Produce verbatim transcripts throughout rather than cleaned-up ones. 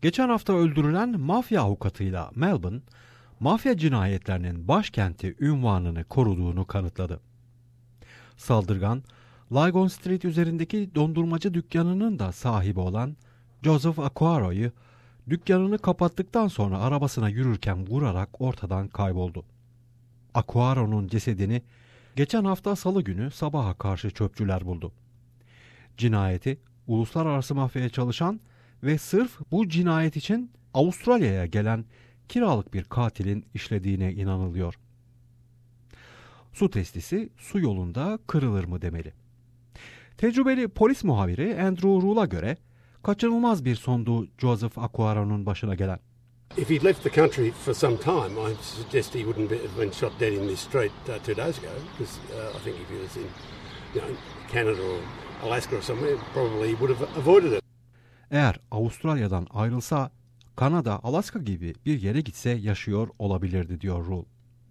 Geçen hafta öldürülen mafya avukatıyla Melbourne, mafya cinayetlerinin başkenti unvanını koruduğunu kanıtladı. Saldırgan, Lygon Street üzerindeki dondurmacı dükkanının da sahibi olan Joseph Aquaro'yu dükkanını kapattıktan sonra arabasına yürürken vurarak ortadan kayboldu. Aquaro'nun cesedini geçen hafta Salı günü sabaha karşı çöpçüler buldu. Cinayeti uluslararası mafyaya çalışan ve sırf bu cinayet için Avustralya'ya gelen kiralık bir katilin işlediğine inanılıyor. Su testisi su yolunda kırılır mı demeli. Tecrübeli polis muhabiri Andrew Rule'a göre kaçınılmaz bir sondu Joseph Aquaro'nun başına gelen. If he'd left the country for some time, I suggest he wouldn't have been shot dead in this street uh, two days ago. Because uh, I think if he was in, you know, Canada or Alaska or somewhere, probably he would have avoided it. Eğer Avustralya'dan ayrılsa, Kanada, Alaska gibi bir yere gitse yaşıyor olabilirdi, diyor Rule.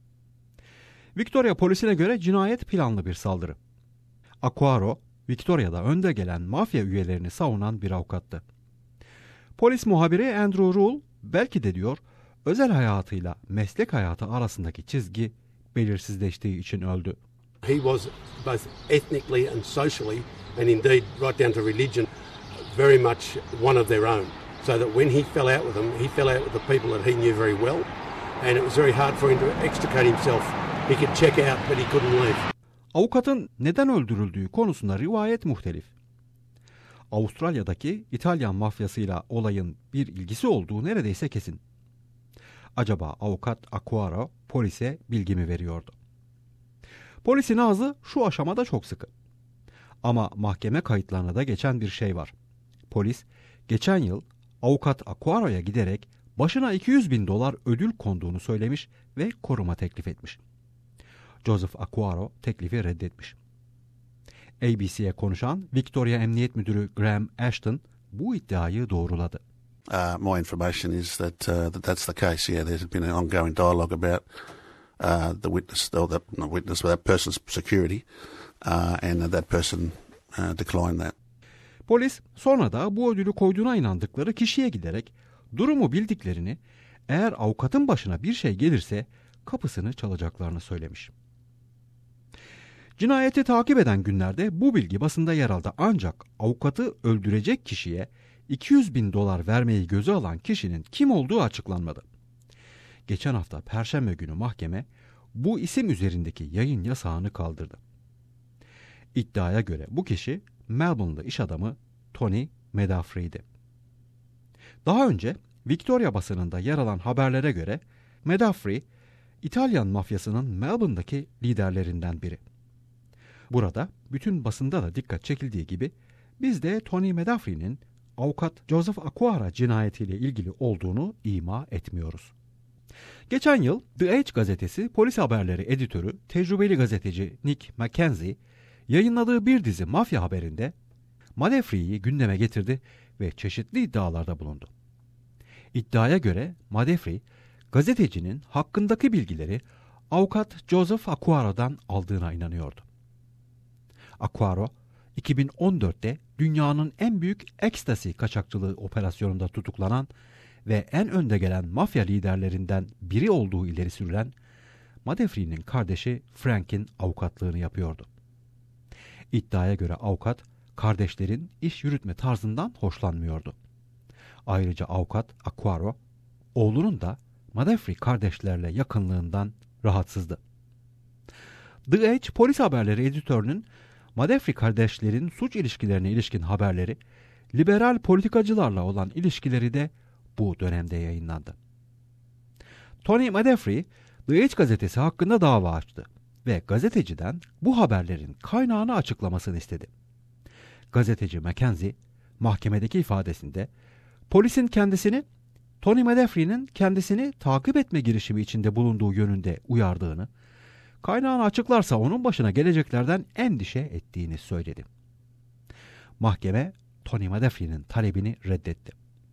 Victoria polisine göre cinayet planlı bir saldırı. Aquaro, Victoria'da önde gelen mafya üyelerini savunan bir avukattı. Polis muhabiri Andrew Rule, belki de diyor, özel hayatıyla meslek hayatı arasındaki çizgi belirsizleştiği için öldü. He was both ethnically and socially, and indeed right down to religion, very much one of their own. So that when he fell out with them, he fell out with the people that he knew very well, and it was very hard for him to extricate himself. He could check out, but he couldn't leave. Avukatın neden öldürüldüğü konusunda rivayet muhtelif. Avustralya'daki İtalyan mafyasıyla olayın bir ilgisi olduğu neredeyse kesin. Acaba avukat Aquaro polise bilgi mi veriyordu? Polisin ağzı şu aşamada çok sıkı. Ama mahkeme kayıtlarına da geçen bir şey var. Polis geçen yıl avukat Aquaro'ya giderek başına iki yüz bin dolar ödül konduğunu söylemiş ve koruma teklif etmiş. Joseph Aquaro teklifi reddetmiş. A B C'ye konuşan Victoria Emniyet Müdürü Graham Ashton bu iddiayı doğruladı. Uh, my information is that, uh, that that's the case. Yeah, there's been an ongoing dialogue about uh, the witness, or the not witness, but that person's security, uh, and that person uh, declined that. Polis sonra da bu ödülü koyduğuna inandıkları kişiye giderek durumu bildiklerini, eğer avukatın başına bir şey gelirse kapısını çalacaklarını söylemiş. Cinayeti takip eden günlerde bu bilgi basında yer aldı, ancak avukatı öldürecek kişiye iki yüz bin dolar vermeyi göze alan kişinin kim olduğu açıklanmadı. Geçen hafta Perşembe günü mahkeme bu isim üzerindeki yayın yasağını kaldırdı. İddiaya göre bu kişi Melbourne'lı iş adamı Tony Medafri'ydi. Daha önce Victoria basınında yer alan haberlere göre Medafri, İtalyan mafyasının Melbourne'daki liderlerinden biri. Burada bütün basında da dikkat çekildiği gibi biz de Tony Medafri'nin avukat Joseph Aquaro cinayetiyle ilgili olduğunu ima etmiyoruz. Geçen yıl The Age gazetesi polis haberleri editörü tecrübeli gazeteci Nick Mackenzie yayınladığı bir dizi mafya haberinde Medafri'yi gündeme getirdi ve çeşitli iddialarda bulundu. İddiaya göre Medafri, gazetecinin hakkındaki bilgileri avukat Joseph Aquaro'dan aldığına inanıyordu. Aquaro, iki bin on dörtte dünyanın en büyük ekstasi kaçakçılığı operasyonunda tutuklanan ve en önde gelen mafya liderlerinden biri olduğu ileri sürülen Medafri'nin kardeşi Frank'in avukatlığını yapıyordu. İddiaya göre avukat, kardeşlerin iş yürütme tarzından hoşlanmıyordu. Ayrıca avukat Aquaro, oğlunun da Medafri kardeşlerle yakınlığından rahatsızdı. The Age polis haberleri editörünün Medafri kardeşlerin suç ilişkilerine ilişkin haberleri, liberal politikacılarla olan ilişkileri de bu dönemde yayınlandı. Tony Medafri, The Age gazetesi hakkında dava açtı ve gazeteciden bu haberlerin kaynağını açıklamasını istedi. Gazeteci Mackenzie, mahkemedeki ifadesinde polisin kendisini, Tony Medafri'nin kendisini takip etme girişimi içinde bulunduğu yönünde uyardığını, kaynağını açıklarsa onun başına geleceklerden endişe ettiğini söyledi. Mahkeme Tony Medafri'nin talebini reddetti.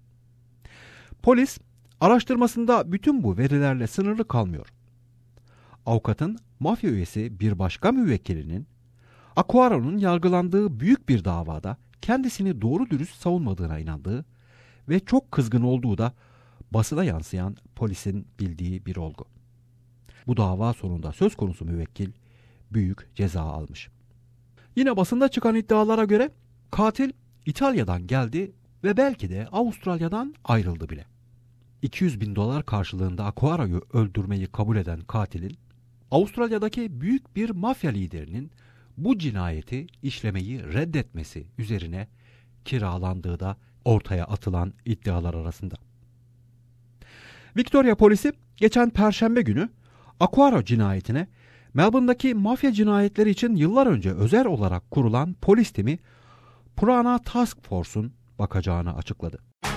Polis araştırmasında bütün bu verilerle sınırlı kalmıyor. Avukatın mafya üyesi bir başka müvekkilinin Aquaro'nun yargılandığı büyük bir davada kendisini doğru dürüst savunmadığına inandığı ve çok kızgın olduğu da basına yansıyan polisin bildiği bir olgu. Bu dava sonunda söz konusu müvekkil büyük ceza almış. Yine basında çıkan iddialara göre katil İtalya'dan geldi ve belki de Avustralya'dan ayrıldı bile. iki yüz bin dolar karşılığında Aquaro'yu öldürmeyi kabul eden katilin, Avustralya'daki büyük bir mafya liderinin bu cinayeti işlemeyi reddetmesi üzerine kiralandığı da ortaya atılan iddialar arasında. Victoria polisi geçen Perşembe günü Aquaro cinayetine Melbourne'daki mafya cinayetleri için yıllar önce özel olarak kurulan polis timi Purana Task Force'un bakacağını açıkladı.